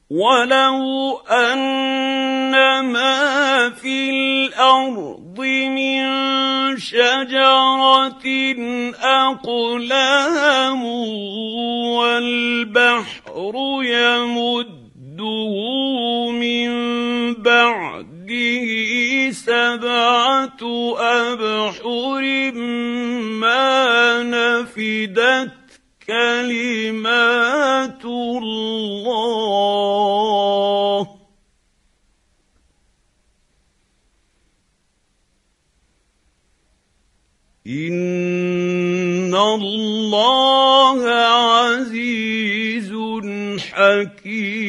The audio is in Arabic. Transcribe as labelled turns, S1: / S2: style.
S1: وَلَوْ أَنَّ مَا فِي الْأَرْضِ مِن شَجَرَةٍ أَقْلَامٌ وَالْبَحْرُ يَمُدُّهُ مِن بَعْدِهِ سَبْعَةُ أَبْحُرٍ مَّا نَفِدَتْ كَلِمَاتُ اللَّهِ ۗ إِنَّ اللَّهَ عَزِيزٌ حَكِيمٌ.